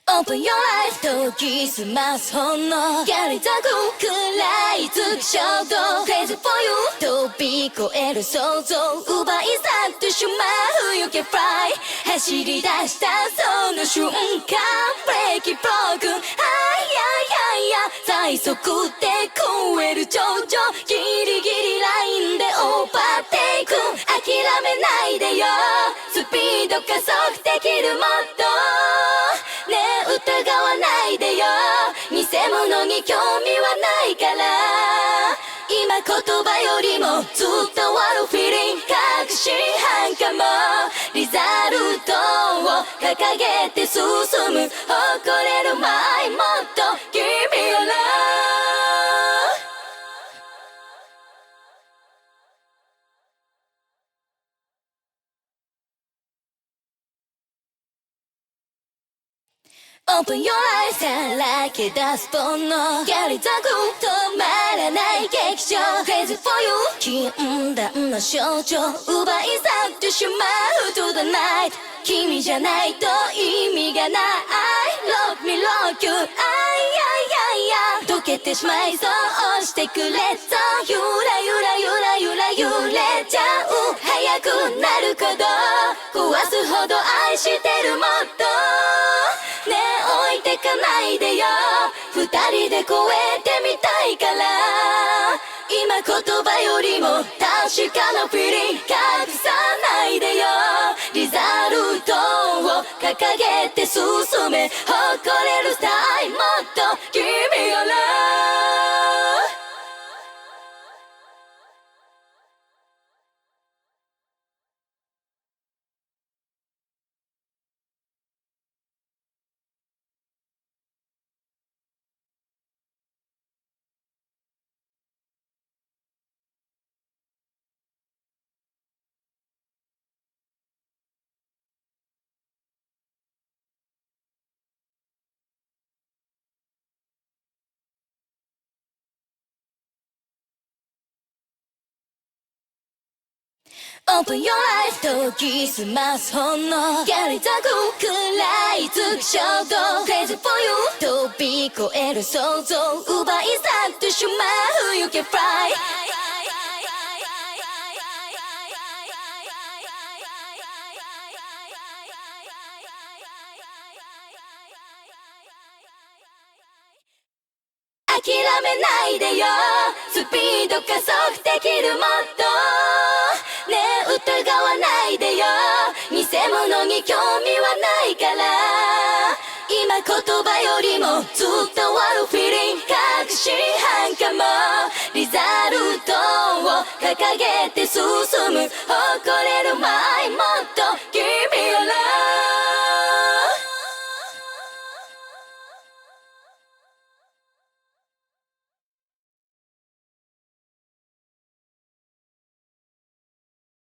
Open your eyes 研ぎ澄ます本能やりたく食らいつく衝動 Crazy for you 飛び越える想像奪い去ってしまう You can fly 走り出したその瞬間 Break it broken あいやいやいや最速で超える頂上ギリギリラインでオーバーテイク諦めないでよスピード加速できるもっとねえ疑わないでよ偽物に興味はないから今言葉よりもずっとあるフィーリング確信犯かもリザルトを掲げて進む誇れる前もっと Give me your love Open your eyes さらけ出す煩悩やりたく止まらない劇場 Crazy for you 禁断の象徴奪い去ってしまう To the night 君じゃないと意味がない Love me like you あいやいやいや溶けてしまいそうしてくれそうゆらゆらゆらゆら揺れちゃう早くなるほど壊すほど愛してるもっとねえ置いてかないでよ二人で越えてみたいから今言葉よりも確かなフィーリング隠さないでよリザルトを掲げて進め誇れるスタイルもっと Give me your love Open your eyes 研ぎ澄ます本能やりたく食らいつく衝動 Crazy for you 飛び越える想像奪い去ってしまう You can fly諦めないでよスピード加速できるもっとねえ疑わないでよ偽物に興味はないから今言葉よりもずっとあるフィーリング確信犯かもリザルトを掲げて進む誇れる前